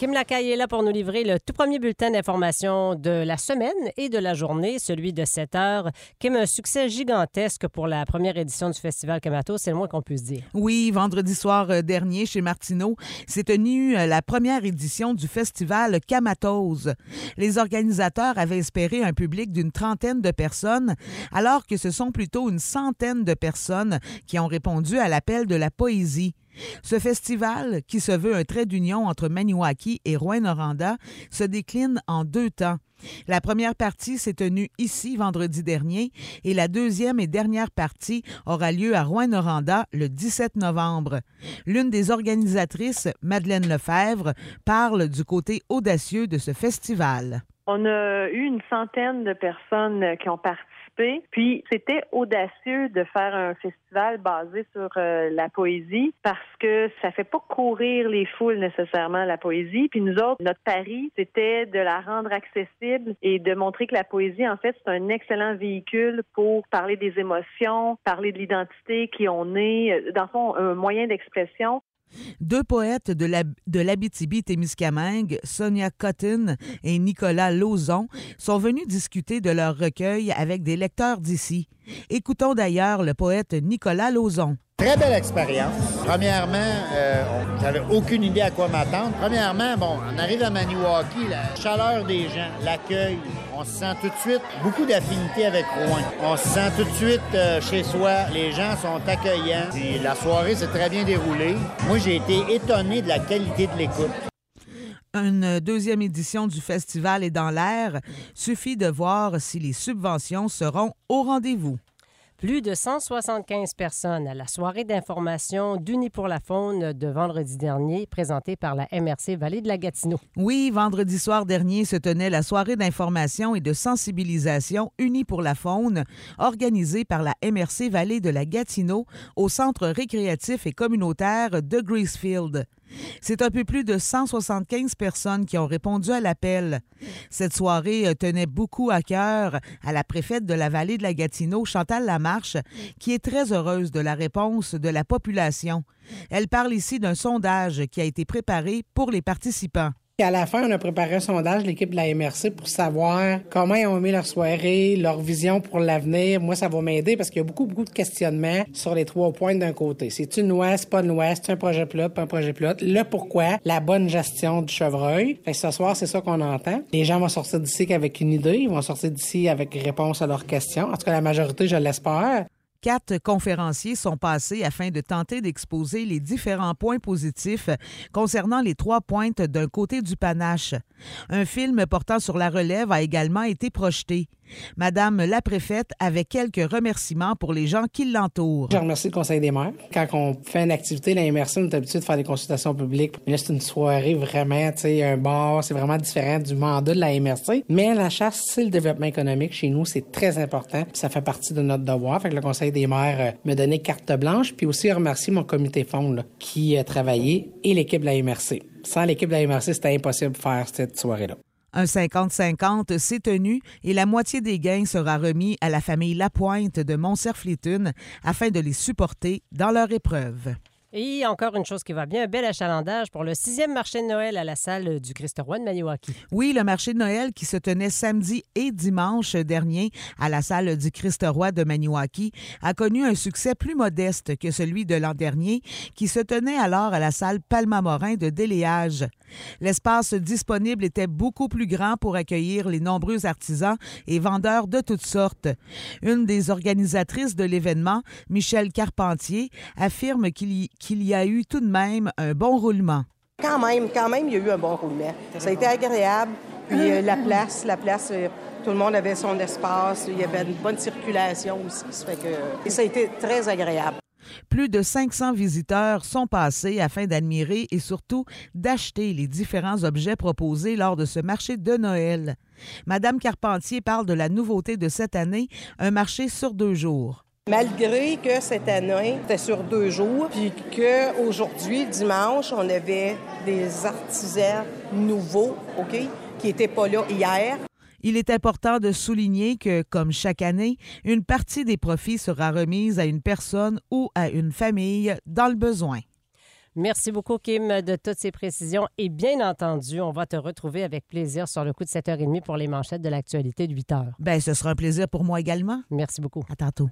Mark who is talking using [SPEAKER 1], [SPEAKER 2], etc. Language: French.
[SPEAKER 1] Kim Lacaille est là pour nous livrer le tout premier bulletin d'information de la semaine et de la journée, celui de 7 heures. Kim, un succès gigantesque pour la première édition du Festival Kamato, c'est le moins qu'on puisse dire.
[SPEAKER 2] Oui, vendredi soir dernier, chez Martineau, s'est tenue la première édition du Festival Kamatose. Les organisateurs avaient espéré un public d'une trentaine de personnes, alors que ce sont plutôt une centaine de personnes qui ont répondu à l'appel de la poésie. Ce festival, qui se veut un trait d'union entre Maniwaki et Rouyn-Noranda, se décline en 2 temps. La première partie s'est tenue ici vendredi dernier et la deuxième et dernière partie aura lieu à Rouyn-Noranda le 17 novembre. L'une des organisatrices, Madeleine Lefebvre, parle du côté audacieux de ce festival.
[SPEAKER 3] On a eu une centaine de personnes qui ont participé. Puis, c'était audacieux de faire un festival basé sur la poésie parce que ça fait pas courir les foules nécessairement, la poésie. Puis nous autres, notre pari, c'était de la rendre accessible et de montrer que la poésie, en fait, c'est un excellent véhicule pour parler des émotions, parler de l'identité, qui on est, dans le fond, un moyen d'expression.
[SPEAKER 2] 2 poètes de l'Abitibi-Témiscamingue, Sonia Cotton et Nicolas Lauzon, sont venus discuter de leur recueil avec des lecteurs d'ici. Écoutons d'ailleurs le poète Nicolas Lauzon.
[SPEAKER 4] Très belle expérience. Premièrement, j'avais aucune idée à quoi m'attendre. Premièrement, on arrive à Maniwaki, la chaleur des gens, l'accueil, on se sent tout de suite beaucoup d'affinité avec Rouyn. On se sent tout de suite chez soi, les gens sont accueillants. Puis la soirée s'est très bien déroulée. Moi, j'ai été étonné de la qualité de l'écoute.
[SPEAKER 2] Une deuxième édition du festival est dans l'air. Suffit de voir si les subventions seront au rendez-vous.
[SPEAKER 1] Plus de 175 personnes à la soirée d'information d'Unis pour la faune de vendredi dernier, présentée par la MRC Vallée de la Gatineau.
[SPEAKER 2] Oui, vendredi soir dernier se tenait la soirée d'information et de sensibilisation Unis pour la faune, organisée par la MRC Vallée de la Gatineau au centre récréatif et communautaire de Gracefield. C'est un peu plus de 175 personnes qui ont répondu à l'appel. Cette soirée tenait beaucoup à cœur à la préfète de la Vallée de la Gatineau, Chantal Lamarche, qui est très heureuse de la réponse de la population. Elle parle ici d'un sondage qui a été préparé pour les participants.
[SPEAKER 5] À la fin, on a préparé un sondage, l'équipe de la MRC, pour savoir comment ils ont aimé leur soirée, leur vision pour l'avenir. Moi, ça va m'aider parce qu'il y a beaucoup de questionnements sur les 3 points d'un côté. C'est une loi, c'est pas une loi, c'est un projet pilote, pas un projet pilote. Le pourquoi, la bonne gestion du chevreuil. Fait que ce soir, c'est ça qu'on entend. Les gens vont sortir d'ici avec une idée, ils vont sortir d'ici avec réponse à leurs questions. En tout cas, la majorité, je l'espère.
[SPEAKER 2] 4 conférenciers sont passés afin de tenter d'exposer les différents points positifs concernant les 3 pointes d'un côté du panache. Un film portant sur la relève a également été projeté. Madame la préfète avait quelques remerciements pour les gens qui l'entourent.
[SPEAKER 5] Je remercie le Conseil des maires. Quand on fait une activité, la MRC, on est habitué de faire des consultations publiques. Mais là, c'est une soirée vraiment, tu sais, un bar, c'est vraiment différent du mandat de la MRC. Mais la chasse, c'est le développement économique. Chez nous, c'est très important. Ça fait partie de notre devoir. Fait que le Conseil des maires me donnait carte blanche. Puis aussi, remercier mon comité fonds là, qui a travaillé et l'équipe de la MRC. Sans l'équipe de la MRC, c'était impossible de faire cette soirée-là.
[SPEAKER 2] Un 50-50 s'est tenu et la moitié des gains sera remis à la famille Lapointe de Montcerf-Létune afin de les supporter dans leur épreuve.
[SPEAKER 1] Et encore une chose qui va bien, un bel achalandage pour le 6e marché de Noël à la salle du Christ-Roi de Maniwaki.
[SPEAKER 2] Oui, le marché de Noël qui se tenait samedi et dimanche dernier à la salle du Christ-Roi de Maniwaki a connu un succès plus modeste que celui de l'an dernier qui se tenait alors à la salle Palma-Morin de Déléage. L'espace disponible était beaucoup plus grand pour accueillir les nombreux artisans et vendeurs de toutes sortes. Une des organisatrices de l'événement, Michel Carpentier, affirme qu'il y a eu tout de même un bon roulement.
[SPEAKER 6] Quand même, il y a eu un bon roulement. Ça a été agréable. Puis la place, tout le monde avait son espace. Il y avait une bonne circulation aussi. Ça a été très agréable.
[SPEAKER 2] Plus de 500 visiteurs sont passés afin d'admirer et surtout d'acheter les différents objets proposés lors de ce marché de Noël. Madame Carpentier parle de la nouveauté de cette année, un marché sur 2 jours.
[SPEAKER 6] Malgré que cette année, c'était sur 2 jours, puis qu'aujourd'hui, dimanche, on avait des artisans nouveaux, OK, qui n'étaient pas là hier.
[SPEAKER 2] Il est important de souligner que, comme chaque année, une partie des profits sera remise à une personne ou à une famille dans le besoin.
[SPEAKER 1] Merci beaucoup, Kim, de toutes ces précisions. Et bien entendu, on va te retrouver avec plaisir sur le coup de 7h30 pour les manchettes de l'actualité de 8h.
[SPEAKER 2] Bien, ce sera un plaisir pour moi également.
[SPEAKER 1] Merci beaucoup.
[SPEAKER 2] À tantôt.